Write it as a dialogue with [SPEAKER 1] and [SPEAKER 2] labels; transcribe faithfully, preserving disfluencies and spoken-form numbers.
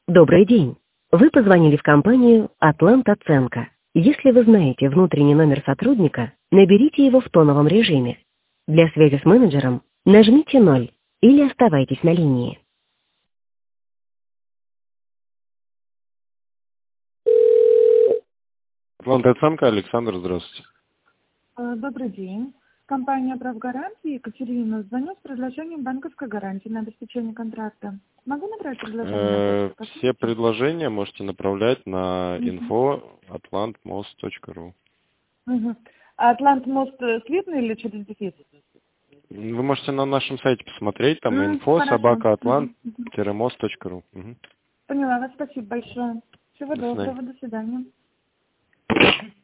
[SPEAKER 1] Добрый день. Вы позвонили в компанию «Атлант Оценка». Если вы знаете внутренний номер сотрудника, наберите его в тоновом режиме. Для связи с менеджером нажмите ноль или оставайтесь на линии.
[SPEAKER 2] Атлант Оценка, Александр, здравствуйте.
[SPEAKER 3] Э, Добрый день. Компания «Прав гарантии». Екатерина, звоню с предложением банковской гарантии на обеспечение контракта. Могу набрать предложение
[SPEAKER 2] Э,
[SPEAKER 3] на почту?
[SPEAKER 2] Все предложения можете направлять на
[SPEAKER 3] Мгм.
[SPEAKER 2] info atlantmost точка ру.
[SPEAKER 3] Мгм. А Атлант мост э, слитный или через дефис?
[SPEAKER 2] Вы можете на нашем сайте посмотреть, там
[SPEAKER 3] М,
[SPEAKER 2] info
[SPEAKER 3] Хорошо.
[SPEAKER 2] собака атлант
[SPEAKER 3] Мгм. Мгм.
[SPEAKER 2] мост точка ру. Мгм.
[SPEAKER 3] Поняла вас. Спасибо большое. Всего
[SPEAKER 2] До свидания.
[SPEAKER 3] доброго. До свидания.